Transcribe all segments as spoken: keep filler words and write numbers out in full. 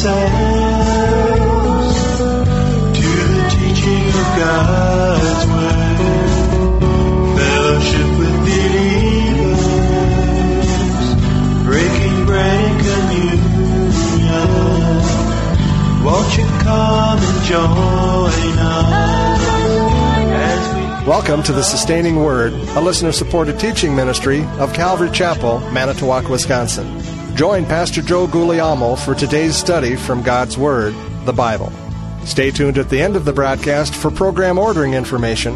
ourselves to the teaching of God's Word, fellowship with believers, breaking bread and communion. Won't you come and join us as we... Welcome to the Sustaining Word, a listener-supported teaching ministry of Calvary Chapel, Manitowoc, Wisconsin. Join Pastor Joe Guglielmo for today's study from God's Word, the Bible. Stay tuned at the end of the broadcast for program ordering information.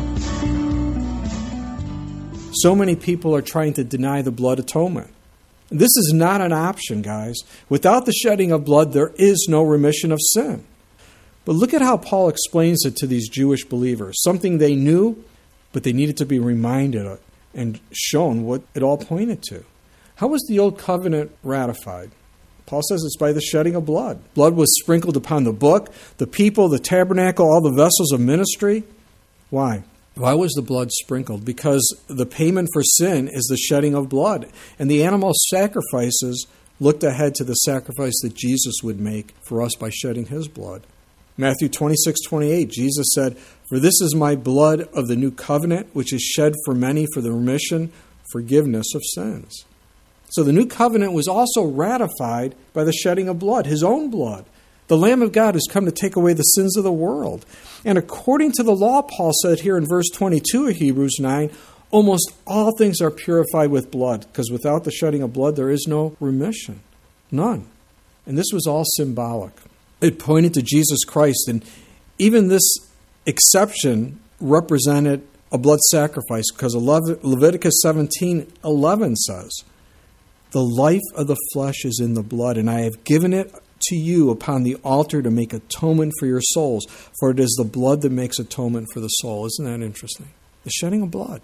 So many people are trying to deny the blood atonement. This is not an option, guys. Without the shedding of blood, there is no remission of sin. But look at how Paul explains it to these Jewish believers, something they knew, but they needed to be reminded of and shown what it all pointed to. How was the old covenant ratified? Paul says it's by the shedding of blood. Blood was sprinkled upon the book, the people, the tabernacle, all the vessels of ministry. Why? Why was the blood sprinkled? Because the payment for sin is the shedding of blood. And the animal sacrifices looked ahead to the sacrifice that Jesus would make for us by shedding his blood. Matthew twenty-six twenty-eight, Jesus said, "For this is my blood of the new covenant, which is shed for many for the remission, forgiveness of sins." So the new covenant was also ratified by the shedding of blood, his own blood. The Lamb of God who's come to take away the sins of the world. And according to the law, Paul said here in verse twenty-two of Hebrews nine, almost all things are purified with blood, because without the shedding of blood, there is no remission. None. And this was all symbolic. It pointed to Jesus Christ, and even this exception represented a blood sacrifice, because Leviticus seventeen eleven says, "The life of the flesh is in the blood, and I have given it to you upon the altar to make atonement for your souls, for it is the blood that makes atonement for the soul." Isn't that interesting? The shedding of blood.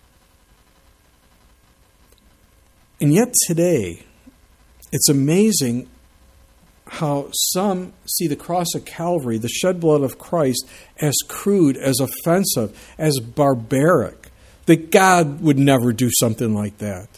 And yet today, it's amazing how some see the cross of Calvary, the shed blood of Christ, as crude, as offensive, as barbaric, that God would never do something like that.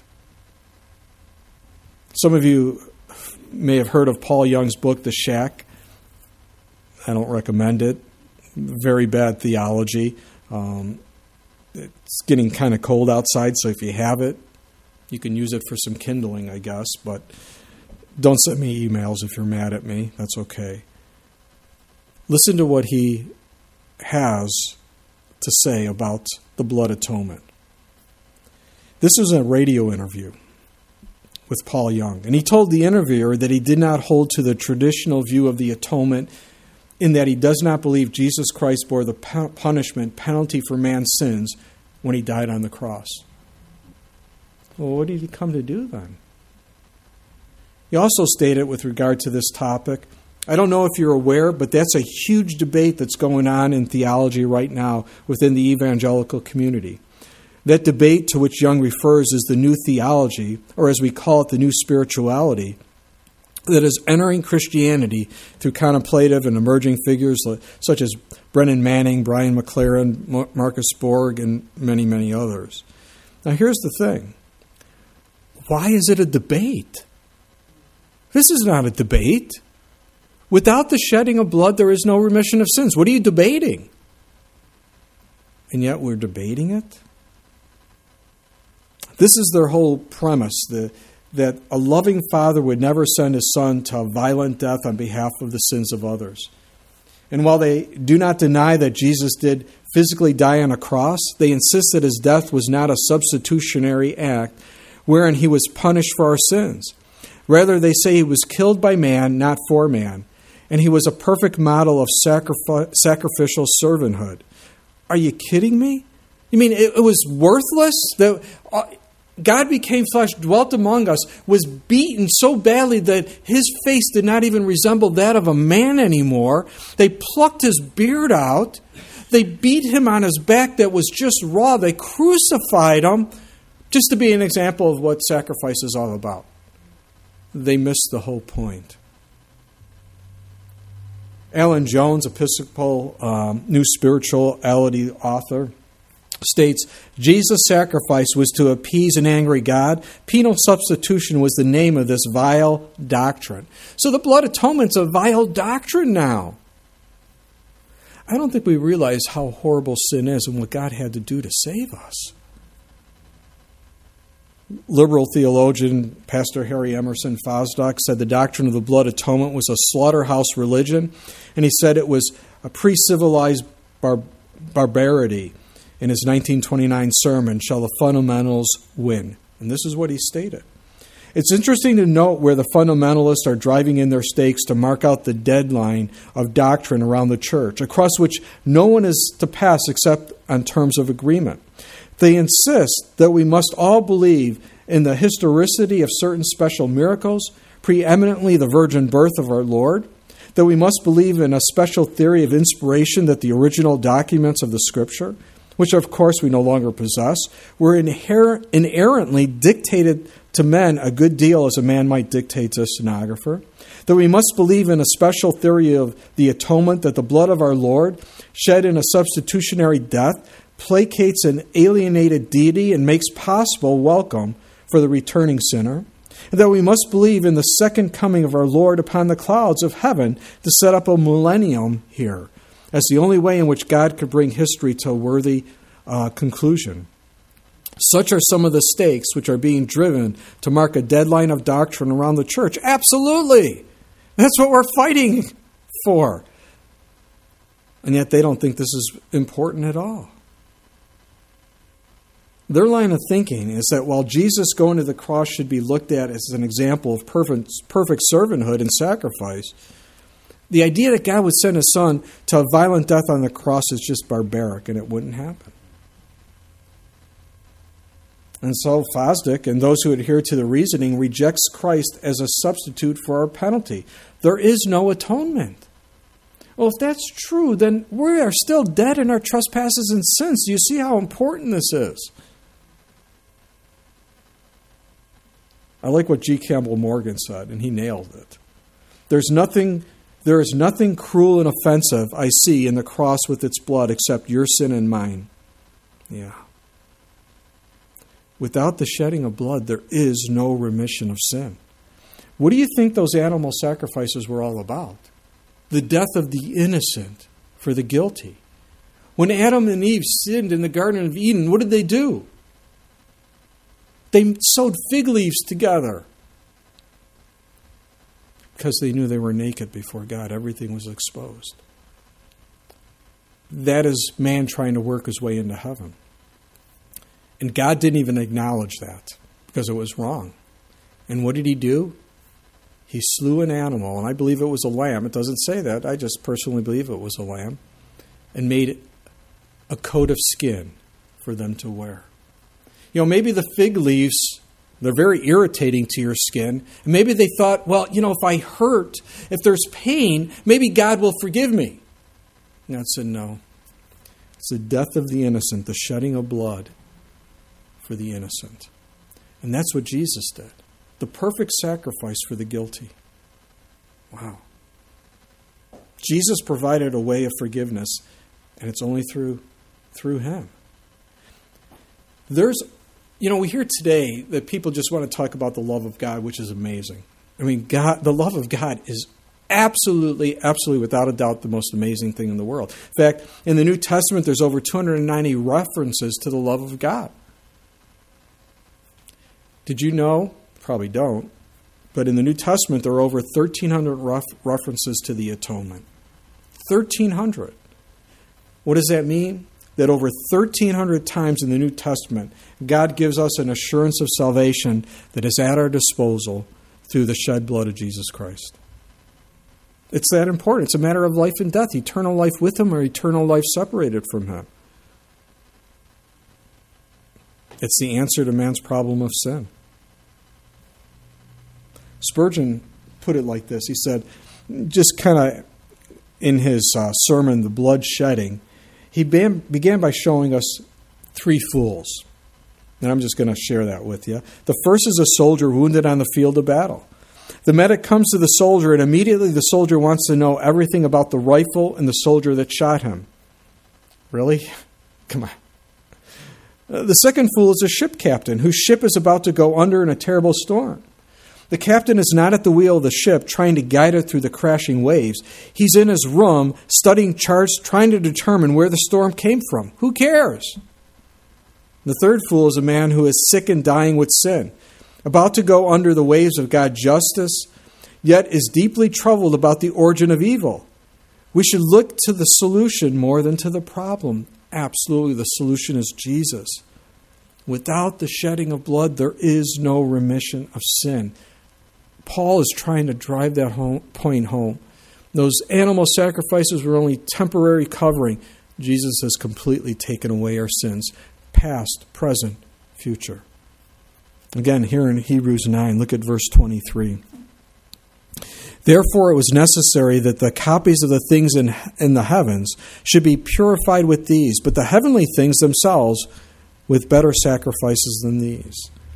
Some of you may have heard of Paul Young's book, The Shack. I don't recommend it. Very bad theology. Um, it's getting kind of cold outside, so if you have it, you can use it for some kindling, I guess, but don't send me emails if you're mad at me. That's okay. Listen to what he has to say about the blood atonement. This was a radio interview with Paul Young, and he told the interviewer that he did not hold to the traditional view of the atonement, in that he does not believe Jesus Christ bore the punishment, penalty for man's sins when he died on the cross. Well, what did he come to do then? He also stated with regard to this topic, I don't know if you're aware, but that's a huge debate that's going on in theology right now within the evangelical community. That debate to which Young refers is the new theology, or as we call it, the new spirituality, that is entering Christianity through contemplative and emerging figures such as Brennan Manning, Brian McLaren, Marcus Borg, and many, many others. Now here's the thing. Why is it a debate? This is not a debate. Without the shedding of blood, there is no remission of sins. What are you debating? And yet we're debating it? This is their whole premise, the, that a loving father would never send his son to a violent death on behalf of the sins of others. And while they do not deny that Jesus did physically die on a cross, they insist that his death was not a substitutionary act wherein he was punished for our sins. Rather, they say he was killed by man, not for man, and he was a perfect model of sacrifice, sacrificial servanthood. Are you kidding me? You mean it, it was worthless? That uh, God became flesh, dwelt among us, was beaten so badly that his face did not even resemble that of a man anymore. They plucked his beard out. They beat him on his back that was just raw. They crucified him, just to be an example of what sacrifice is all about. They missed the whole point. Alan Jones, Episcopal um, New Spirituality author, states, Jesus' sacrifice was to appease an angry God. Penal substitution was the name of this vile doctrine. So the blood atonement's a vile doctrine now. I don't think we realize how horrible sin is and what God had to do to save us. Liberal theologian Pastor Harry Emerson Fosdick said the doctrine of the blood atonement was a slaughterhouse religion, and he said it was a pre-civilized bar- barbarity. In his nineteen twenty-nine sermon, Shall the Fundamentals Win? And this is what he stated. It's interesting to note where the fundamentalists are driving in their stakes to mark out the deadline of doctrine around the church, across which no one is to pass except on terms of agreement. They insist that we must all believe in the historicity of certain special miracles, preeminently the virgin birth of our Lord, that we must believe in a special theory of inspiration that the original documents of the Scripture, which of course we no longer possess, were inher- inherently dictated to men a good deal as a man might dictate to a stenographer, that we must believe in a special theory of the atonement that the blood of our Lord, shed in a substitutionary death, placates an alienated deity and makes possible welcome for the returning sinner, and that we must believe in the second coming of our Lord upon the clouds of heaven to set up a millennium here, as the only way in which God could bring history to a worthy uh, conclusion. Such are some of the stakes which are being driven to mark a deadline of doctrine around the church. Absolutely! That's what we're fighting for. And yet they don't think this is important at all. Their line of thinking is that while Jesus going to the cross should be looked at as an example of perfect, perfect servanthood and sacrifice, the idea that God would send His Son to a violent death on the cross is just barbaric, and it wouldn't happen. And so Fosdick and those who adhere to the reasoning rejects Christ as a substitute for our penalty. There is no atonement. Well, if that's true, then we are still dead in our trespasses and sins. Do you see how important this is? I like what G. Campbell Morgan said, and he nailed it. There's nothing, there is nothing cruel and offensive I see in the cross with its blood except your sin and mine. Yeah. Without the shedding of blood, there is no remission of sin. What do you think those animal sacrifices were all about? The death of the innocent for the guilty. When Adam and Eve sinned in the Garden of Eden, what did they do? They sewed fig leaves together because they knew they were naked before God. Everything was exposed. That is man trying to work his way into heaven. And God didn't even acknowledge that because it was wrong. And what did He do? He slew an animal, and I believe it was a lamb. It doesn't say that. I just personally believe it was a lamb. And made a coat of skin for them to wear. You know, maybe the fig leaves, they're very irritating to your skin. And maybe they thought, well, you know, if I hurt, if there's pain, maybe God will forgive me. And God said, no. It's the death of the innocent, the shedding of blood for the innocent. And that's what Jesus did. The perfect sacrifice for the guilty. Wow. Jesus provided a way of forgiveness, and it's only through, through Him. There's, you know, we hear today that people just want to talk about the love of God, which is amazing. I mean, God, the love of God is absolutely, absolutely, without a doubt, the most amazing thing in the world. In fact, in the New Testament, there's over two hundred ninety references to the love of God. Did you know? Probably don't. But in the New Testament, there are over thirteen hundred ref- references to the atonement. thirteen hundred. What does that mean? That over thirteen hundred times in the New Testament, God gives us an assurance of salvation that is at our disposal through the shed blood of Jesus Christ. It's that important. It's a matter of life and death, eternal life with Him or eternal life separated from Him. It's the answer to man's problem of sin. Spurgeon put it like this. He said, just kind of in his uh, sermon, The Blood Shedding, he began, began by showing us three fools. And I'm just going to share that with you. The first is a soldier wounded on the field of battle. The medic comes to the soldier, and immediately the soldier wants to know everything about the rifle and the soldier that shot him. Really? Come on. Uh, the second fool is a ship captain whose ship is about to go under in a terrible storm. The captain is not at the wheel of the ship trying to guide it through the crashing waves. He's in his room studying charts, trying to determine where the storm came from. Who cares? The third fool is a man who is sick and dying with sin, about to go under the waves of God's justice, yet is deeply troubled about the origin of evil. We should look to the solution more than to the problem. Absolutely, the solution is Jesus. Without the shedding of blood, there is no remission of sin. Paul is trying to drive that home, point home. Those animal sacrifices were only temporary covering. Jesus has completely taken away our sins, past, present, future. Again, here in Hebrews nine, look at verse twenty-three. Therefore it was necessary that the copies of the things in, in the heavens should be purified with these, but the heavenly things themselves with better sacrifices than these.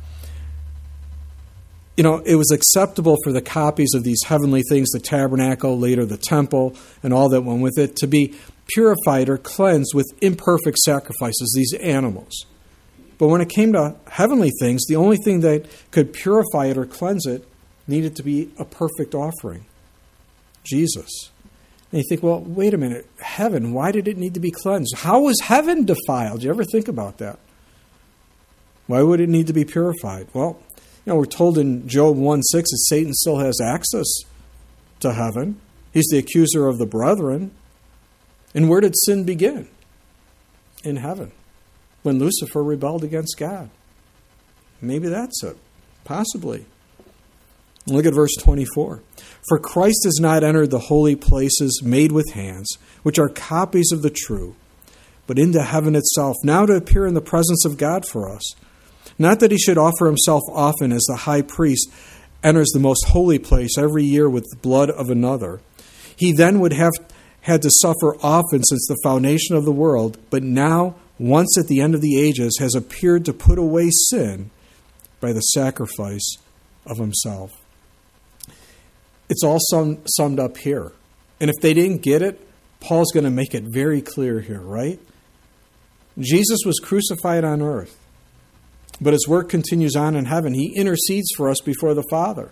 You know, it was acceptable for the copies of these heavenly things, the tabernacle, later the temple, and all that went with it, to be purified or cleansed with imperfect sacrifices, these animals. But when it came to heavenly things, the only thing that could purify it or cleanse it needed to be a perfect offering, Jesus. And you think, well, wait a minute, heaven, why did it need to be cleansed? How was heaven defiled? Do you ever think about that? Why would it need to be purified? Well, you know, we're told in Job one six that Satan still has access to heaven. He's the accuser of the brethren. And where did sin begin? In heaven, when Lucifer rebelled against God. Maybe that's it. Possibly. Look at verse twenty-four. For Christ has not entered the holy places made with hands, which are copies of the true, but into heaven itself, now to appear in the presence of God for us. Not that he should offer himself often, as the high priest enters the most holy place every year with the blood of another. He then would have had to suffer often since the foundation of the world, but now, once at the end of the ages, has appeared to put away sin by the sacrifice of himself. It's all sum, summed up here. And if they didn't get it, Paul's going to make it very clear here, right? Jesus was crucified on earth, but his work continues on in heaven. He intercedes for us before the Father.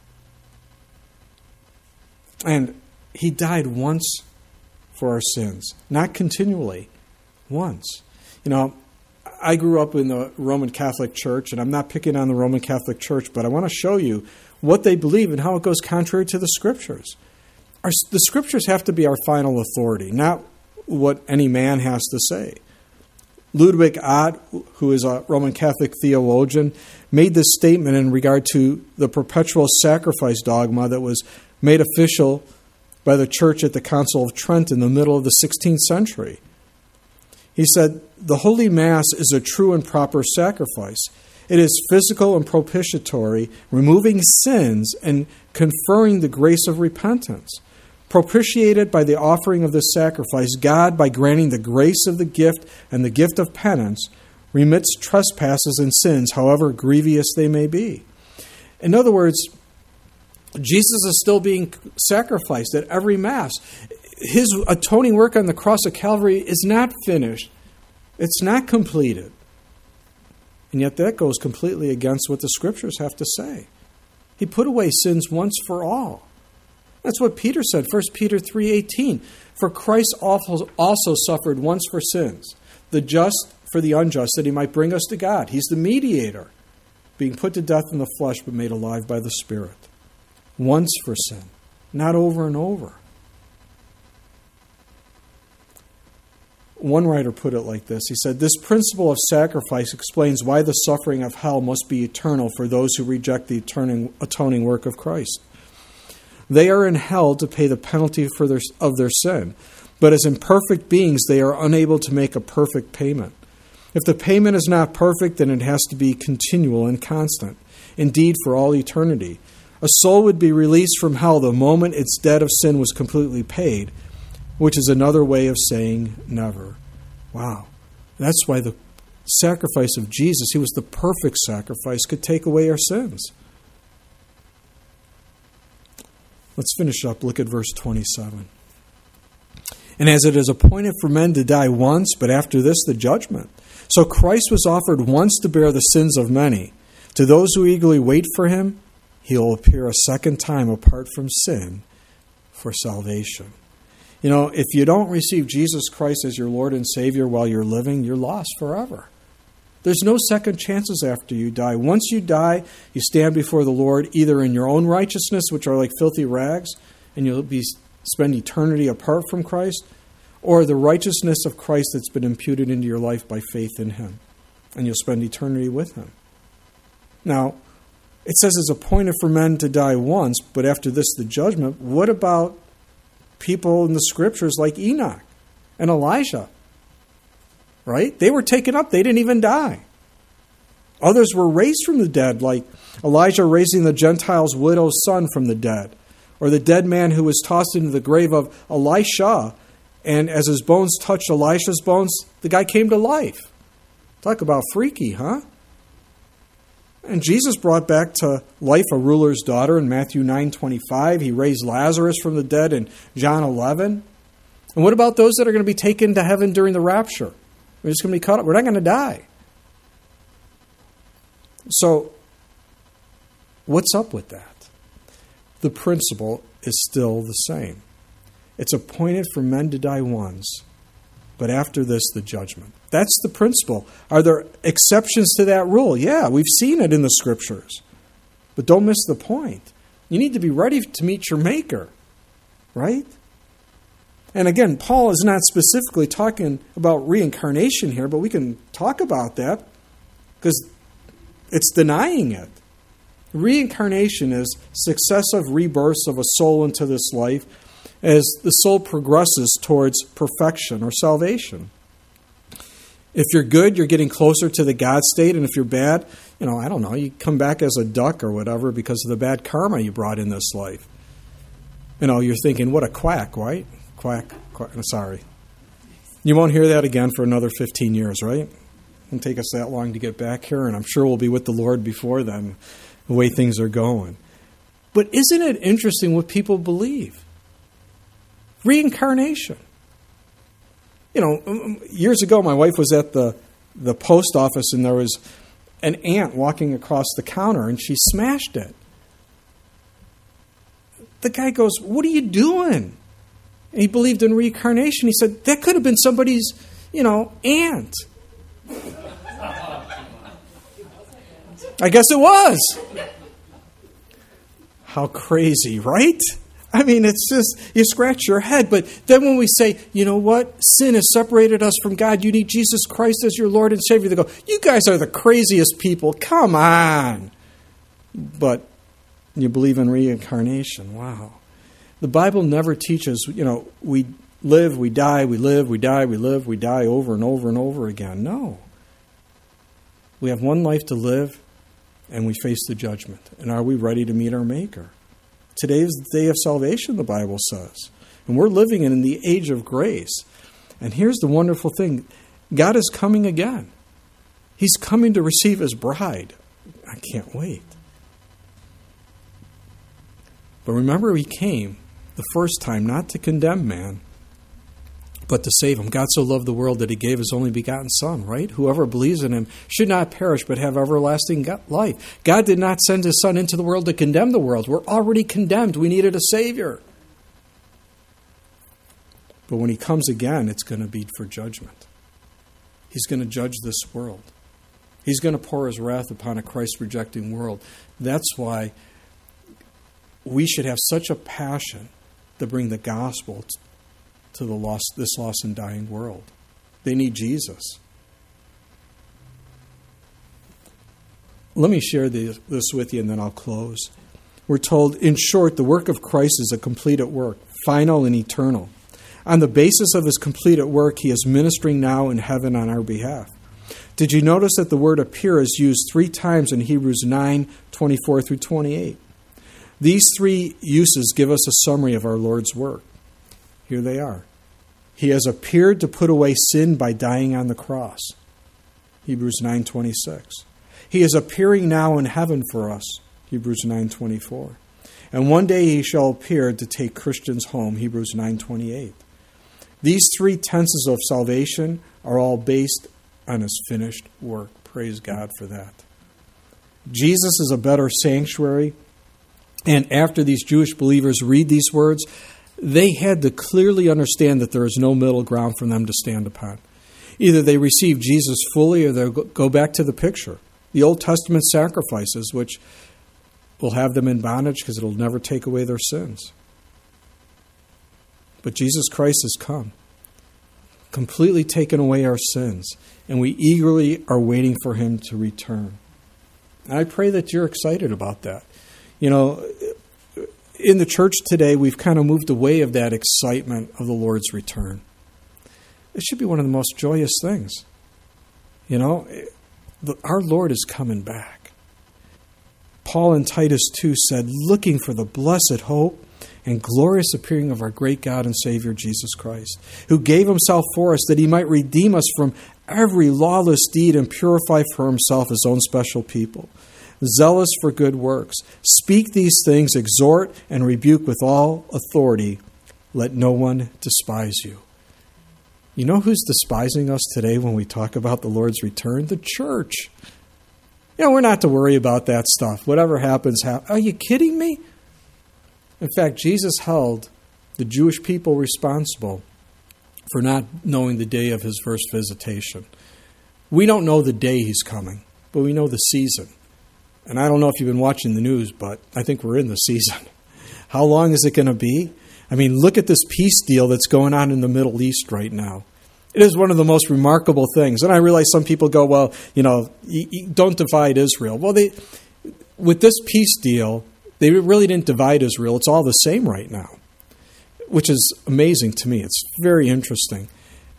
And he died once for our sins, not continually, once. You know, I grew up in the Roman Catholic Church, and I'm not picking on the Roman Catholic Church, but I want to show you what they believe and how it goes contrary to the Scriptures. Our, the Scriptures have to be our final authority, not what any man has to say. Ludwig Ott, who is a Roman Catholic theologian, made this statement in regard to the perpetual sacrifice dogma that was made official by the Church at the Council of Trent in the middle of the sixteenth century. He said, "The Holy Mass is a true and proper sacrifice. It is physical and propitiatory, removing sins and conferring the grace of repentance. Propitiated by the offering of this sacrifice, God, by granting the grace of the gift and the gift of penance, remits trespasses and sins, however grievous they may be." In other words, Jesus is still being sacrificed at every Mass. His atoning work on the cross of Calvary is not finished. It's not completed. And yet that goes completely against what the Scriptures have to say. He put away sins once for all. That's what Peter said, First Peter three eighteen. For Christ also suffered once for sins, the just for the unjust, that he might bring us to God. He's the mediator, being put to death in the flesh, but made alive by the Spirit. Once for sin, not over and over. One writer put it like this. He said, "This principle of sacrifice explains why the suffering of hell must be eternal for those who reject the atoning work of Christ. They are in hell to pay the penalty for their, of their sin, but as imperfect beings, they are unable to make a perfect payment. If the payment is not perfect, then it has to be continual and constant, indeed for all eternity. A soul would be released from hell the moment its debt of sin was completely paid, which is another way of saying never." Wow. That's why the sacrifice of Jesus, he was the perfect sacrifice, could take away our sins. Let's finish up. Look at verse twenty-seven. "And as it is appointed for men to die once, but after this the judgment. So Christ was offered once to bear the sins of many. To those who eagerly wait for him, he will appear a second time apart from sin for salvation. You know, if you don't receive Jesus Christ as your Lord and Savior while you're living, you're lost forever. There's no second chances after you die. Once you die, you stand before the Lord either in your own righteousness, which are like filthy rags, and you'll be spend eternity apart from Christ, or the righteousness of Christ that's been imputed into your life by faith in him, and you'll spend eternity with him. Now, it says it's appointed for men to die once, but after this the judgment. What about people in the scriptures like Enoch and Elijah? Right? They were taken up. They didn't even die. Others were raised from the dead, like Elijah raising the Gentiles' widow's son from the dead, or the dead man who was tossed into the grave of Elisha, and as his bones touched Elisha's bones, the guy came to life. Talk about freaky, huh? And Jesus brought back to life a ruler's daughter in Matthew nine twenty-five. He raised Lazarus from the dead in John eleven. And what about those that are going to be taken to heaven during the rapture? We're just going to be caught up. We're not going to die. So, what's up with that? The principle is still the same. It's appointed for men to die once, but after this, the judgment. That's the principle. Are there exceptions to that rule? Yeah, we've seen it in the scriptures. But don't miss the point. You need to be ready to meet your Maker, right? And again, Paul is not specifically talking about reincarnation here, but we can talk about that because it's denying it. Reincarnation is successive rebirths of a soul into this life as the soul progresses towards perfection or salvation. If you're good, you're getting closer to the God state, and if you're bad, you know, I don't know, you come back as a duck or whatever because of the bad karma you brought in this life. You know, you're thinking, what a quack, right? Quack, quack, sorry. You won't hear that again for another fifteen years, right? It'll take us that long to get back here, and I'm sure we'll be with the Lord before then, the way things are going. But isn't it interesting what people believe? Reincarnation. You know, years ago, my wife was at the, the post office, and there was an ant walking across the counter, and she smashed it. The guy goes, "What are you doing?" And he believed in reincarnation. He said, that could have been somebody's, you know, ant. I guess it was. How crazy, right? I mean, it's just, you scratch your head. But then when we say, you know what? Sin has separated us from God. You need Jesus Christ as your Lord and Savior. They go, you guys are the craziest people. Come on. But you believe in reincarnation. Wow. The Bible never teaches, you know, we live, we die, we live, we die, we live, we die over and over and over again. No. We have one life to live, and we face the judgment. And are we ready to meet our Maker? Today is the day of salvation, the Bible says. And we're living in the age of grace. And here's the wonderful thing. God is coming again. He's coming to receive his bride. I can't wait. But remember, he came the first time not to condemn man, but to save him. God so loved the world that he gave his only begotten Son, right? Whoever believes in him should not perish, but have everlasting life. God did not send his Son into the world to condemn the world. We're already condemned. We needed a Savior. But when he comes again, it's going to be for judgment. He's going to judge this world. He's going to pour his wrath upon a Christ-rejecting world. That's why we should have such a passion to bring the gospel to the lost, this lost and dying world. They need Jesus. Let me share this with you and then I'll close. We're told, in short, the work of Christ is a completed work, final and eternal. On the basis of his completed work, he is ministering now in heaven on our behalf. Did you notice that the word appear is used three times in Hebrews nine, twenty-four through twenty-eight? These three uses give us a summary of our Lord's work. Here they are. He has appeared to put away sin by dying on the cross. Hebrews nine twenty-six. He is appearing now in heaven for us. Hebrews nine twenty-four. And one day he shall appear to take Christians home. Hebrews nine twenty-eight. These three tenses of salvation are all based on his finished work. Praise God for that. Jesus is a better sanctuary. And after these Jewish believers read these words, they had to clearly understand that there is no middle ground for them to stand upon. Either they receive Jesus fully or they go back to the picture, the Old Testament sacrifices, which will have them in bondage because it will never take away their sins. But Jesus Christ has come, completely taken away our sins, and we eagerly are waiting for him to return. And I pray that you're excited about that. You know, in the church today, we've kind of moved away of that excitement of the Lord's return. It should be one of the most joyous things. You know, our Lord is coming back. Paul in Titus two said, looking for the blessed hope and glorious appearing of our great God and Savior Jesus Christ, who gave himself for us that he might redeem us from every lawless deed and purify for himself his own special people, zealous for good works. Speak these things, exhort and rebuke with all authority. Let no one despise you. You know who's despising us today when we talk about the Lord's return? The church. You know, we're not to worry about that stuff. Whatever happens, happens. Are you kidding me? In fact, Jesus held the Jewish people responsible for not knowing the day of his first visitation. We don't know the day he's coming, but we know the season. And I don't know if you've been watching the news, but I think we're in the season. How long is it going to be? I mean, look at this peace deal that's going on in the Middle East right now. It is one of the most remarkable things. And I realize some people go, well, you know, you, you don't divide Israel. Well, they, with this peace deal, they really didn't divide Israel. It's all the same right now, which is amazing to me. It's very interesting.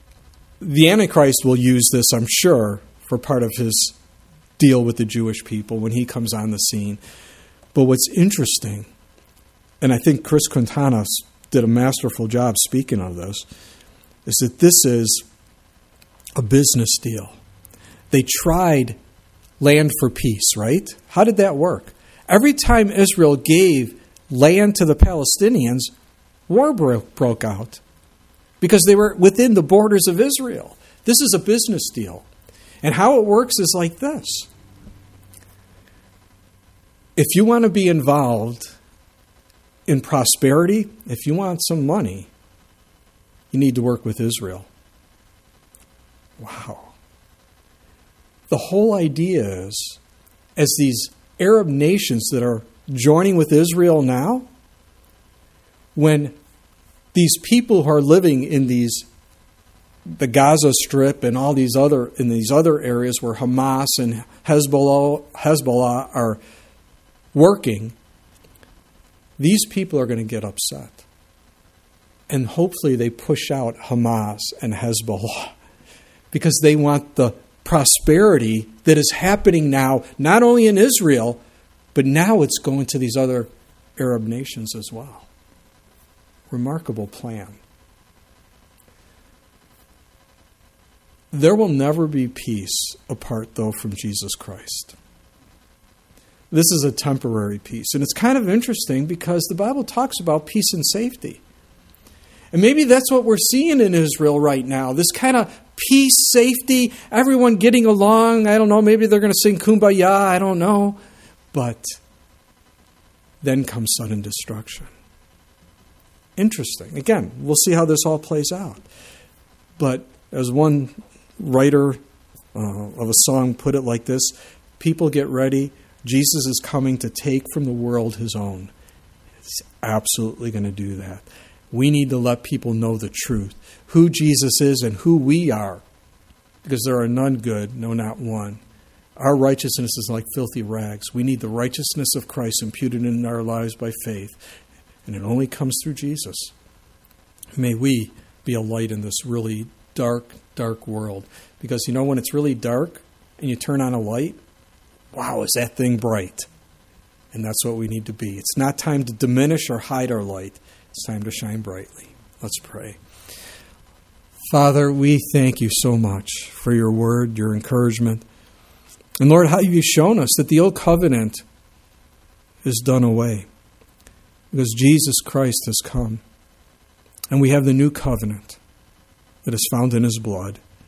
The Antichrist will use this, I'm sure, for part of his deal with the Jewish people when he comes on the scene. But what's interesting, and I think Chris Quintana did a masterful job speaking of this, is that this is a business deal. They tried land for peace, right? How did that work? Every time Israel gave land to the Palestinians, war broke, broke out because they were within the borders of Israel. This is a business deal. And how it works is like this. If you want to be involved in prosperity, if you want some money, you need to work with Israel. Wow. The whole idea is, as these Arab nations that are joining with Israel now, when these people who are living in these the Gaza Strip and all these other in these other areas where Hamas and Hezbollah Hezbollah are working, these people are going to get upset. And hopefully they push out Hamas and Hezbollah because they want the prosperity that is happening now, not only in Israel, but now it's going to these other Arab nations as well. Remarkable plan. There will never be peace apart, though, from Jesus Christ. This is a temporary peace. And it's kind of interesting because the Bible talks about peace and safety. And maybe that's what we're seeing in Israel right now. This kind of peace, safety, everyone getting along. I don't know, maybe they're going to sing Kumbaya, I don't know. But then comes sudden destruction. Interesting. Again, we'll see how this all plays out. But as one writer uh, of a song put it like this, people get ready. Jesus is coming to take from the world his own. He's absolutely going to do that. We need to let people know the truth, who Jesus is and who we are, because there are none good, no, not one. Our righteousness is like filthy rags. We need the righteousness of Christ imputed in our lives by faith, and it only comes through Jesus. May we be a light in this really dark, dark world, because you know when it's really dark and you turn on a light, wow, is that thing bright? And that's what we need to be. It's not time to diminish or hide our light. It's time to shine brightly. Let's pray. Father, we thank you so much for your word, your encouragement. And Lord, how you've shown us that the old covenant is done away because Jesus Christ has come. And we have the new covenant that is found in his blood.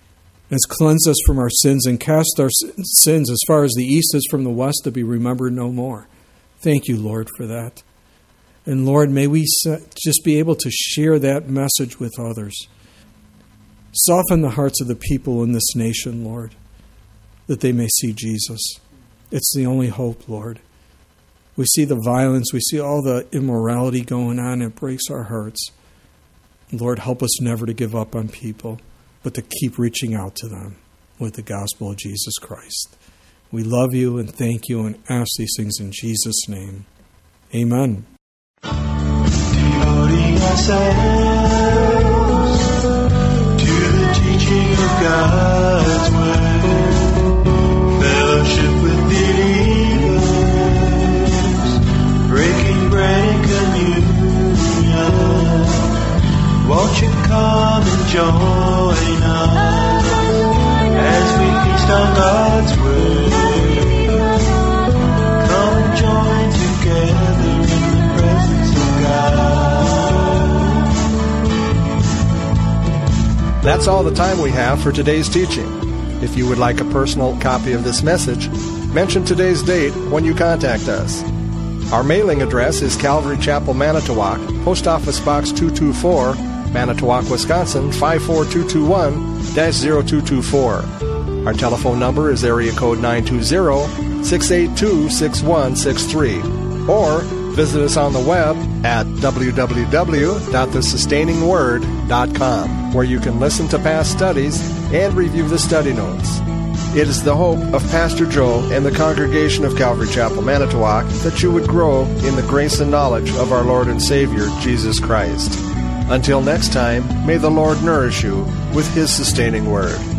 has cleansed us from our sins and cast our sins as far as the east is from the west, to be remembered no more. Thank you, Lord, for that. And Lord, may we just be able to share that message with others. Soften the hearts of the people in this nation, Lord, that they may see Jesus. It's the only hope, Lord. We see the violence, we see all the immorality going on. It breaks our hearts. Lord, help us never to give up on people, but to keep reaching out to them with the gospel of Jesus Christ. We love you and thank you and ask these things in Jesus' name. Amen. Devoting ourselves to the teaching of God's word, fellowship with believers, breaking bread and communion. Won't you come and join us as we feast on God's word? Come and join together in the presence of God. That's all the time we have for today's teaching. If you would like a personal copy of this message, mention today's date when you contact us. Our mailing address is Calvary Chapel, Manitowoc, Post Office Box two two four, Manitowoc, Wisconsin, five four two two one dash zero two two four. Our telephone number is area code nine two zero, six eight two, six one six three. Or visit us on the web at w w w dot the sustaining word dot com, where you can listen to past studies and review the study notes. It is the hope of Pastor Joe and the congregation of Calvary Chapel, Manitowoc, that you would grow in the grace and knowledge of our Lord and Savior, Jesus Christ. Until next time, may the Lord nourish you with His sustaining word.